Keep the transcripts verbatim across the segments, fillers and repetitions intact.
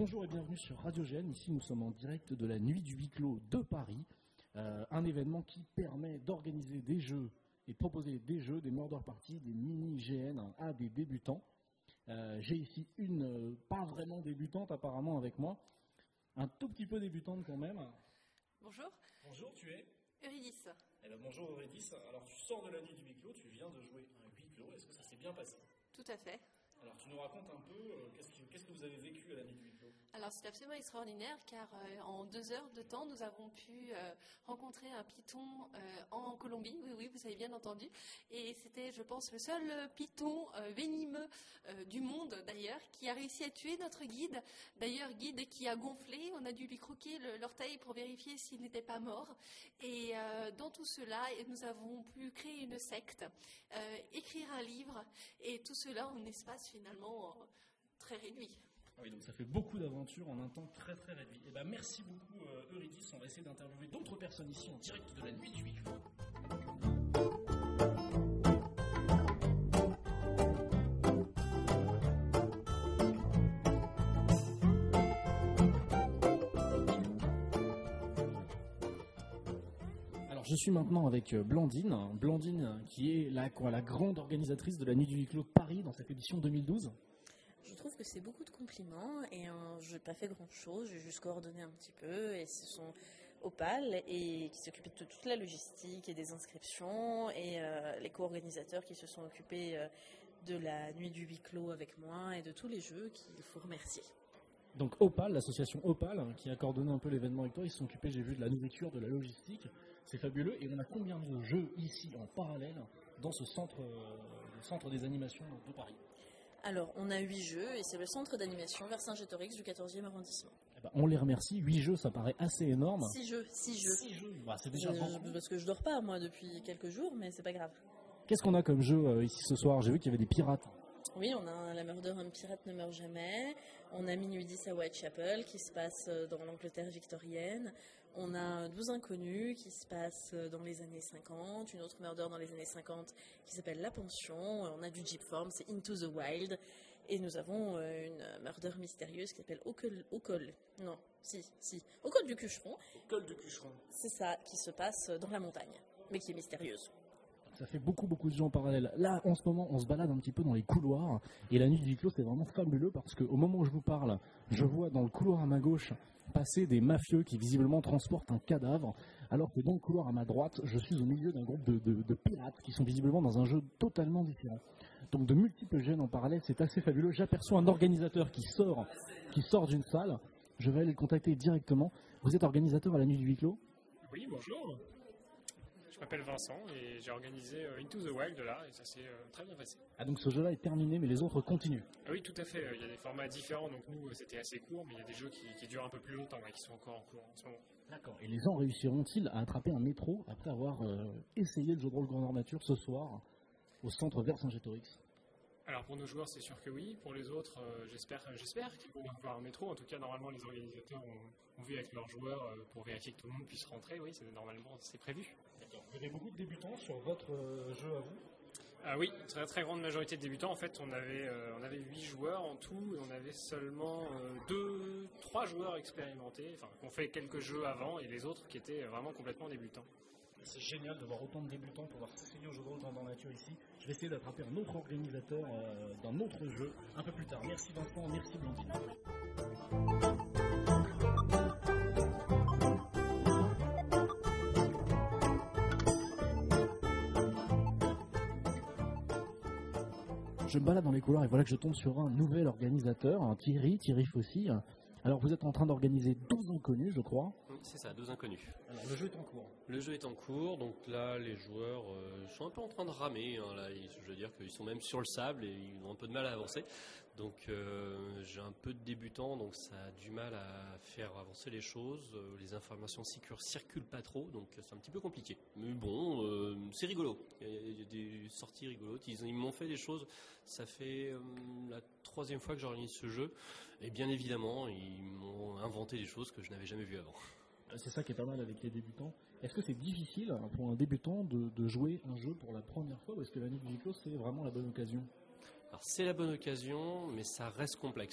Bonjour et bienvenue sur Radio G N. Ici, nous sommes en direct de la Nuit du Huis Clos de Paris, euh, un événement qui permet d'organiser des jeux et de proposer des jeux, des murder parties, des mini-G N à des débutants. Euh, j'ai ici une, euh, pas vraiment débutante apparemment avec moi, un tout petit peu débutante quand même. Bonjour. Bonjour, tu es Eurydice. Eh ben, bonjour Eurydice. Alors tu sors de la Nuit du Huis Clos, tu viens de jouer un huis clos, est-ce que ça s'est bien passé? Tout à fait. Alors tu nous racontes un peu, euh, qu'est-ce, que, qu'est-ce que vous avez vécu à la Nuit du Huis Clos? Alors c'est absolument extraordinaire car euh, en deux heures de temps nous avons pu euh, rencontrer un python euh, en Colombie, oui oui vous avez bien entendu, et c'était je pense le seul python euh, venimeux euh, du monde d'ailleurs qui a réussi à tuer notre guide, d'ailleurs guide qui a gonflé, on a dû lui croquer le, l'orteil pour vérifier s'il n'était pas mort, et euh, dans tout cela nous avons pu créer une secte, euh, écrire un livre, et tout cela en espace finalement euh, très réduit. Ah oui, donc ça fait beaucoup d'aventures en un temps très très réduit. Et ben merci beaucoup euh, Eurydice, on va essayer d'interviewer d'autres personnes ici en direct de la Nuit du Huis Clos. Alors je suis maintenant avec Blandine, Blandine qui est la, quoi, la grande organisatrice de la Nuit du Huis Clos de Paris dans cette édition deux mille douze. Je trouve que c'est beaucoup de compliments et euh, je n'ai pas fait grand chose, j'ai juste coordonné un petit peu et ce sont Opal et qui s'occupait de toute la logistique et des inscriptions et euh, les co-organisateurs qui se sont occupés euh, de la Nuit du Huis Clos avec moi et de tous les jeux qu'il faut remercier. Donc Opal, l'association Opal qui a coordonné un peu l'événement avec toi, ils se sont occupés, j'ai vu, de la nourriture, de la logistique, c'est fabuleux. Et on a combien de jeux ici en parallèle dans ce centre, euh, le centre des animations de Paris? Alors, on a huit jeux et c'est le centre d'animation Vercingétorix du quatorzième arrondissement. Eh ben, on les remercie, huit jeux, ça paraît assez énorme. six jeux, six jeux. six jeux, bah, c'est déjà je, beaucoup. Parce que je dors pas, moi, depuis quelques jours, mais c'est pas grave. Qu'est-ce qu'on a comme jeu euh, ici ce soir? J'ai vu qu'il y avait des pirates. Oui, on a La Murder, un pirate ne meurt jamais. On a Minuit dix à Whitechapel, qui se passe dans l'Angleterre victorienne. On a douze inconnus, qui se passe dans les années cinquante. Une autre Murder dans les années cinquante, qui s'appelle La Pension. On a du Jeep Form, c'est Into the Wild. Et nous avons une Murder mystérieuse qui s'appelle Au col, au col. Non, si, si. Au col du Cucheron. Au col du Cucheron. C'est ça, qui se passe dans la montagne, mais qui est mystérieuse. Ça fait beaucoup, beaucoup de jeux en parallèle. Là, en ce moment, on se balade un petit peu dans les couloirs. Et la Nuit du Huis Clos, c'est vraiment fabuleux parce qu'au moment où je vous parle, je vois dans le couloir à ma gauche passer des mafieux qui visiblement transportent un cadavre. Alors que dans le couloir à ma droite, je suis au milieu d'un groupe de, de, de pirates qui sont visiblement dans un jeu totalement différent. Donc de multiples gènes en parallèle, c'est assez fabuleux. J'aperçois un organisateur qui sort, qui sort d'une salle. Je vais aller le contacter directement. Vous êtes organisateur à la Nuit du Huis Clos? Oui, bonjour. Je m'appelle Vincent et j'ai organisé Into the Wild là et ça s'est euh, très bien passé. Ah, donc ce jeu-là est terminé mais les autres continuent? Ah oui, tout à fait. Il y a des formats différents, donc nous c'était assez court, mais il y a des jeux qui, qui durent un peu plus longtemps et qui sont encore en cours en ce moment. D'accord. Et les gens réussiront-ils à attraper un métro après avoir euh, essayé le jeu de rôle grandeur nature ce soir au centre Vercingétorix? Alors pour nos joueurs c'est sûr que oui, pour les autres euh, j'espère, j'espère qu'ils vont avoir un métro. En tout cas normalement les organisateurs ont, ont vu avec leurs joueurs euh, pour vérifier que tout le monde puisse rentrer, oui c'est, normalement c'est prévu. D'accord. Vous avez beaucoup de débutants sur votre euh, jeu à vous? Ah oui, très très grande majorité de débutants. En fait on avait, euh, on avait huit joueurs en tout et on avait seulement euh, deux, trois joueurs expérimentés, enfin qui ont fait quelques jeux avant et les autres qui étaient vraiment complètement débutants. C'est génial de voir autant de débutants pouvoir s'essayer au jeu de rôle grandeur nature ici. Je vais essayer d'attraper un autre organisateur euh, d'un autre jeu un peu plus tard. Merci Vincent, merci Blandine. Je me balade dans les couloirs et voilà que je tombe sur un nouvel organisateur, un Thierry, Thierry Fossy. Alors vous êtes en train d'organiser douze inconnus, je crois. C'est ça, douze inconnus. Alors le jeu est en cours. Le jeu est en cours, donc là les joueurs euh, sont un peu en train de ramer. Hein, là, ils, je veux dire qu'ils sont même sur le sable et ils ont un peu de mal à avancer. Donc euh, j'ai un peu de débutants, donc ça a du mal à faire avancer les choses. Euh, les informations ne circulent pas trop, donc c'est un petit peu compliqué. Mais bon, euh, c'est rigolo. Il y, a, il y a des sorties rigolotes. Ils, ils m'ont fait des choses. Ça fait euh, la troisième fois que j'organise ce jeu. Et bien évidemment, ils m'ont inventé des choses que je n'avais jamais vues avant. C'est ça qui est pas mal avec les débutants. Est-ce que c'est difficile pour un débutant de, de jouer un jeu pour la première fois ou est-ce que la Nuit du Huis Clos c'est vraiment la bonne occasion? Alors c'est la bonne occasion, mais ça reste complexe.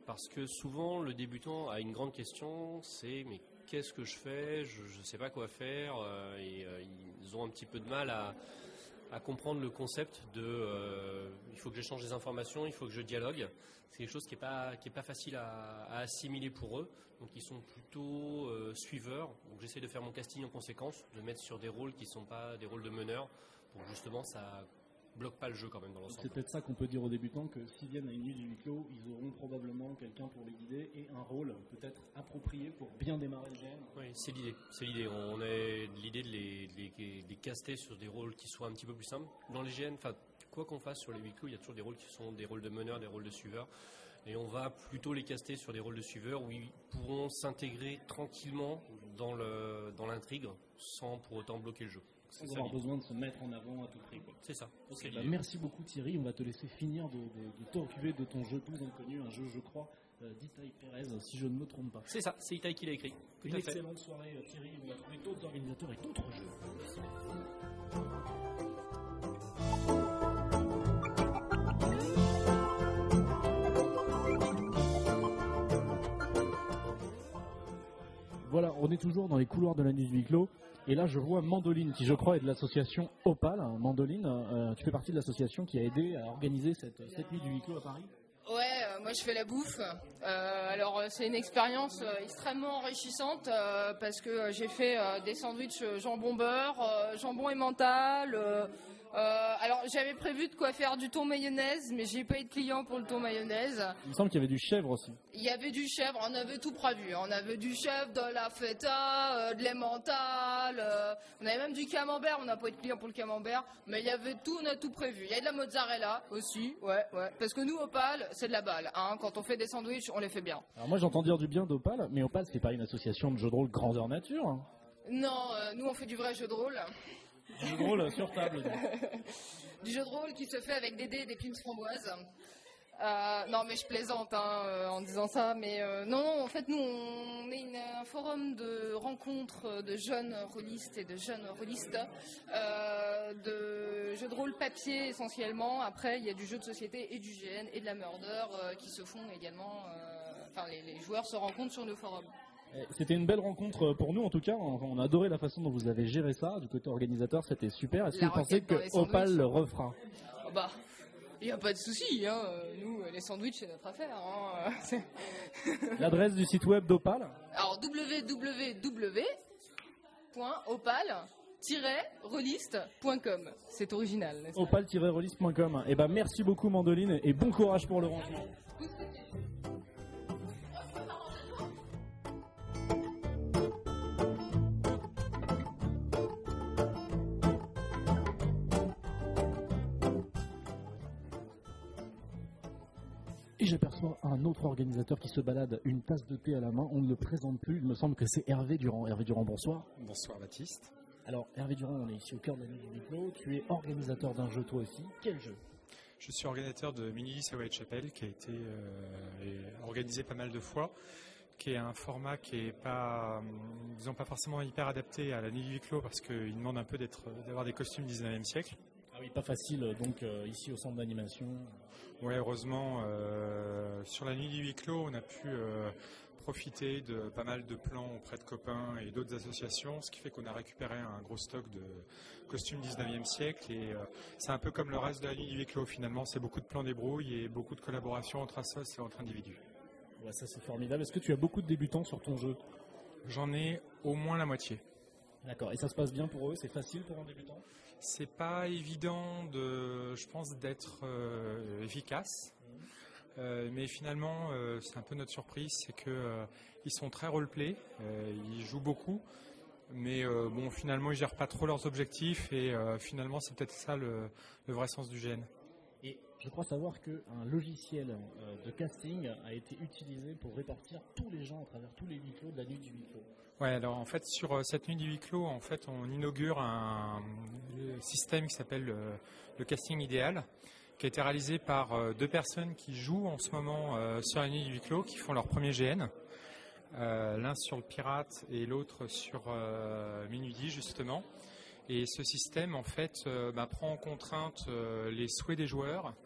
Parce que souvent, le débutant a une grande question, c'est mais qu'est-ce que je fais? Je ne sais pas quoi faire. Euh, et euh, ils ont un petit peu de mal à, à comprendre le concept de euh, il faut que j'échange des informations, il faut que je dialogue. C'est quelque chose qui n'est pas, qui est pas facile à, à assimiler pour eux. Donc ils sont plutôt euh, suiveurs. Donc j'essaie de faire mon casting en conséquence, de mettre sur des rôles qui ne sont pas des rôles de meneurs, pour que justement ça bloque pas le jeu quand même dans l'ensemble. C'est peut-être ça qu'on peut dire aux débutants, que s'ils viennent à une nuit du huis clos, ils auront probablement quelqu'un pour les guider et un rôle peut-être approprié pour bien démarrer le G M. Oui, c'est l'idée. C'est l'idée. On a l'idée de les, de les, de les caster sur des rôles qui soient un petit peu plus simples. Dans les G M, enfin, quoi qu'on fasse sur les huis clos, il y a toujours des rôles qui sont des rôles de meneurs, des rôles de suiveurs. Et on va plutôt les caster sur des rôles de suiveurs où ils pourront s'intégrer tranquillement dans, le, dans l'intrigue sans pour autant bloquer le jeu. Sans avoir besoin de se mettre en avant à tout prix. Quoi. C'est ça. Okay, bah merci beaucoup Thierry, on va te laisser finir de, de, de t'occuper de ton jeu plus inconnu, un jeu je crois euh, d'Itaï Pérez, si je ne me trompe pas. C'est ça, c'est Itaï qui l'a écrit. Tout Une excellente soirée Thierry, on va trouver d'autres organisateurs et d'autres jeux. Voilà, on est toujours dans les couloirs de la nuit du huis clos. Et là, je vois Mandoline, qui je crois est de l'association Opal. Mandoline, euh, tu fais partie de l'association qui a aidé à organiser cette, cette nuit du huis clos à Paris. Ouais, euh, moi je fais la bouffe. Euh, alors c'est une expérience euh, extrêmement enrichissante euh, parce que euh, j'ai fait euh, des sandwichs jambon beurre, euh, jambon emmental. Euh, euh, alors j'avais prévu de quoi faire du thon mayonnaise, mais j'ai pas eu de clients pour le thon mayonnaise. Il me semble qu'il y avait du chèvre aussi. Il y avait du chèvre, on avait tout prévu. On avait du chèvre, de la feta, euh, de l'emmental. Euh, on avait même du camembert. On n'a pas eu de clients pour le camembert, mais il y avait tout, on a tout prévu. Il y a de la mozzarella aussi, ouais, ouais. Parce que nous, Opal, c'est de la balle. Hein. Quand on fait des sandwichs, on les fait bien. Alors moi, j'entends dire du bien d'Opal, mais Opal, c'est pas une association de jeux de rôle grandeur nature. Hein. Non, euh, nous, on fait du vrai jeu de rôle. Du jeu de rôle sur table. Du jeu de rôle qui se fait avec des dés et des pins framboises. Euh, non, mais je plaisante hein, euh, en disant ça. Mais euh, non, non, en fait, nous, on est une, un forum de rencontres de jeunes rôlistes et de jeunes rôlistes, euh, de jeux de rôle papier essentiellement. Après, il y a du jeu de société et du G N et de la murder euh, qui se font également. Enfin, euh, les, les joueurs se rencontrent sur nos forums. C'était une belle rencontre pour nous en tout cas, on a adoré la façon dont vous avez géré ça, du côté organisateur c'était super. Est-ce que vous pensez que Opal le refera? Oh bah, il n'y a pas de souci, hein. Nous les sandwichs c'est notre affaire. Hein. L'adresse du site web d'Opal? Alors w w w point opal tiret rôliste point com, c'est original. opal tiret rôliste point com. Et ben merci beaucoup Mandoline et bon courage pour le rangement. Et j'aperçois un autre organisateur qui se balade, une tasse de thé à la main. On ne le présente plus, il me semble que c'est Hervé Durand. Hervé Durand, bonsoir. Bonsoir Baptiste. Alors Hervé Durand, on est ici au cœur de la nuit du huis clos. Tu es organisateur d'un jeu toi aussi. Quel jeu? Je suis organisateur de Mini-Lys à Whitechapel qui a été euh, organisé pas mal de fois, qui est un format qui est pas, disons pas forcément hyper adapté à la nuit du huis clos parce qu'il demande un peu d'être, d'avoir des costumes dix-neuvième siècle. Ah oui, pas facile donc euh, ici au centre d'animation. Ouais, heureusement, euh, sur la nuit du huis clos, on a pu euh, profiter de pas mal de plans auprès de copains et d'autres associations, ce qui fait qu'on a récupéré un gros stock de costumes dix-neuvième siècle et euh, c'est un peu comme le reste de la nuit du huis clos finalement, c'est beaucoup de plans débrouille et beaucoup de collaboration entre assos et entre individus. Ouais, ça c'est formidable. Est-ce que tu as beaucoup de débutants sur ton jeu? J'en ai au moins la moitié. D'accord, et ça se passe bien pour eux? C'est facile pour un débutant? C'est pas évident, de, je pense, d'être euh, efficace, mmh. euh, mais finalement, euh, c'est un peu notre surprise, c'est qu'ils euh, sont très roleplay, euh, ils jouent beaucoup, mais euh, bon, finalement, ils gèrent pas trop leurs objectifs, et euh, finalement, c'est peut-être ça le, le vrai sens du G N. Et je crois savoir qu'un logiciel euh, de casting a été utilisé pour répartir tous les gens à travers tous les huis clos de la nuit du huis clos. Ouais, alors en fait sur euh, cette nuit du huis clos, en fait on inaugure un, un système qui s'appelle euh, le casting idéal, qui a été réalisé par euh, deux personnes qui jouent en ce moment euh, sur la nuit du huis clos, qui font leur premier G N, euh, l'un sur le pirate et l'autre sur euh, Minuit justement. Et ce système en fait euh, bah, prend en contrainte euh, les souhaits des joueurs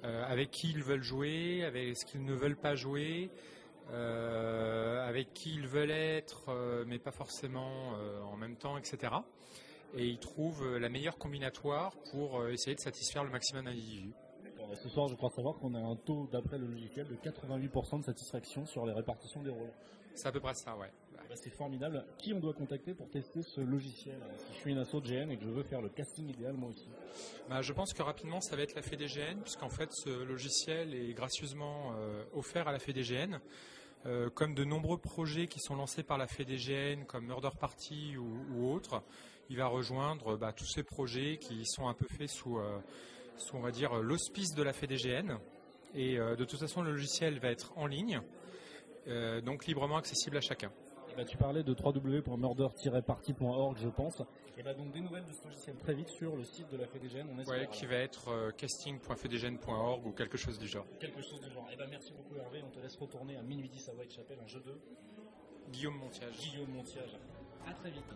euh, avec qui ils veulent jouer, avec ce qu'ils ne veulent pas jouer, euh, avec qui ils veulent être, euh, mais pas forcément euh, en même temps, et cetera. Et ils trouvent la meilleure combinatoire pour euh, essayer de satisfaire le maximum d'individus. Ce soir, je crois savoir qu'on a un taux, d'après le logiciel, de quatre-vingt-huit pour cent de satisfaction sur les répartitions des rôles. C'est à peu près ça, ouais. Bah, c'est formidable. Qui on doit contacter pour tester ce logiciel? Si je suis une asso de G N et que je veux faire le casting idéal moi aussi. Bah, je pense que rapidement ça va être la Fédé G N, puisqu'en fait ce logiciel est gracieusement euh, offert à la Fédé G N. Euh, comme de nombreux projets qui sont lancés par la Fédé G N, comme Murder Party ou, ou autres, il va rejoindre bah, tous ces projets qui sont un peu faits sous, euh, sous on va dire, l'auspice de la Fédé G N. Et euh, de toute façon le logiciel va être en ligne, euh, donc librement accessible à chacun. Et bah, tu parlais de w w w point murder tiret party point org, je pense. Et bah, donc des nouvelles de ce logiciel très vite sur le site de la Fédé G N. On ouais, qui va être euh, casting point fédégn point org ou quelque chose du genre. Quelque chose du genre. Et bah, merci beaucoup Hervé, on te laisse retourner à minuit dix à Whitechapel en jeu de Guillaume Montiage. Guillaume Montiage. À très vite.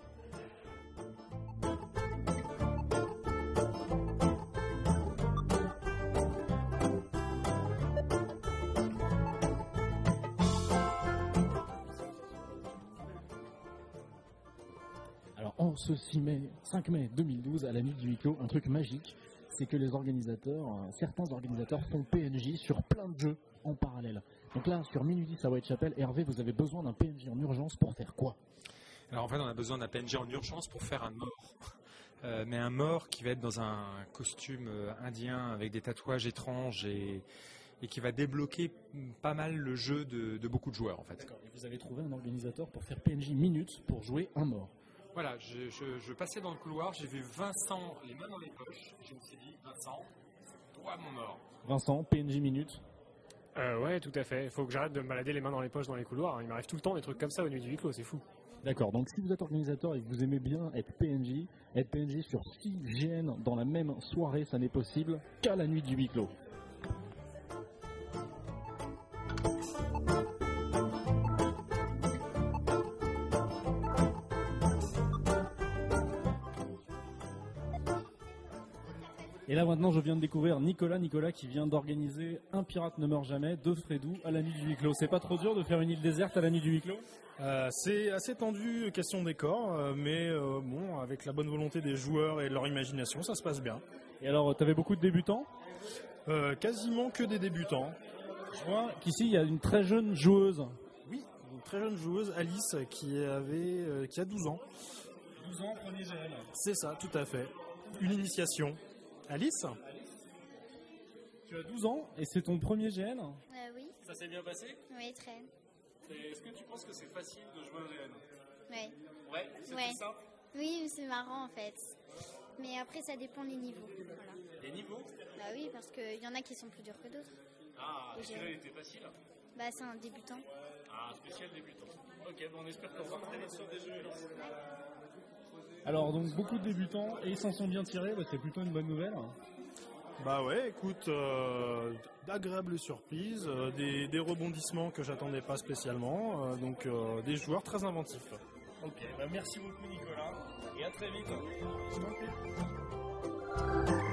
En ce six mai, cinq mai deux mille douze, à la nuit du huis clos, un truc magique, c'est que les organisateurs, euh, certains organisateurs font P N J sur plein de jeux en parallèle. Donc là, sur Minuit dix à Whitechapel, Hervé, vous avez besoin d'un P N J en urgence pour faire quoi? Alors en fait, on a besoin d'un P N J en urgence pour faire un mort. Euh, mais un mort qui va être dans un costume euh, indien avec des tatouages étranges et, et qui va débloquer pas mal le jeu de, de beaucoup de joueurs en fait. D'accord. Et vous avez trouvé un organisateur pour faire P N J minutes pour jouer un mort? Voilà, je, je, je passais dans le couloir, j'ai vu Vincent les mains dans les poches, je me suis dit, Vincent, toi mon mort. Vincent, P N J minutes. Euh, ouais, tout à fait. Il faut que j'arrête de me balader les mains dans les poches dans les couloirs. Il m'arrive tout le temps des trucs comme ça au nuit du huis clos, c'est fou. D'accord, donc si vous êtes organisateur et que vous aimez bien être P N J, être P N J sur six G N dans la même soirée, ça n'est possible qu'à la nuit du huis clos. Et là maintenant je viens de découvrir Nicolas, Nicolas qui vient d'organiser Un pirate ne meurt jamais de Fredou à la nuit du huis clos. C'est pas trop dur de faire une île déserte à la nuit du huis clos? Euh, c'est assez tendu, question décor, euh, mais euh, bon, avec la bonne volonté des joueurs et de leur imagination, ça se passe bien. Et alors, t'avais beaucoup de débutants? euh, Quasiment que des débutants. Je vois qu'ici, il y a une très jeune joueuse. Oui, une très jeune joueuse, Alice, qui, avait, euh, qui a douze ans. douze ans, premier G N. C'est ça, tout à fait. Une initiation. Alice, Alice, tu as douze ans et c'est ton premier G N? Euh, oui. Ça s'est bien passé? Oui, très. Et est-ce que tu penses que c'est facile de jouer un G N? Oui. Ouais, c'est ouais. tout simple? Oui, c'est marrant en fait. Mais après, ça dépend des niveaux. Voilà. Les niveaux? Bah oui, parce qu'il y en a qui sont plus durs que d'autres. Ah, celui-là, il était facile? Bah, c'est un débutant. Ah, spécial débutant. Ok, bon, on espère qu'on va très vite sur des jeux. Alors, donc, beaucoup de débutants et ils s'en sont bien tirés, bah, c'est plutôt une bonne nouvelle. Bah ouais, écoute, euh, d'agréables surprises, euh, des, des rebondissements que j'attendais pas spécialement, euh, donc euh, des joueurs très inventifs. Ok, bah merci beaucoup Nicolas, et à très vite. Je t'en prie.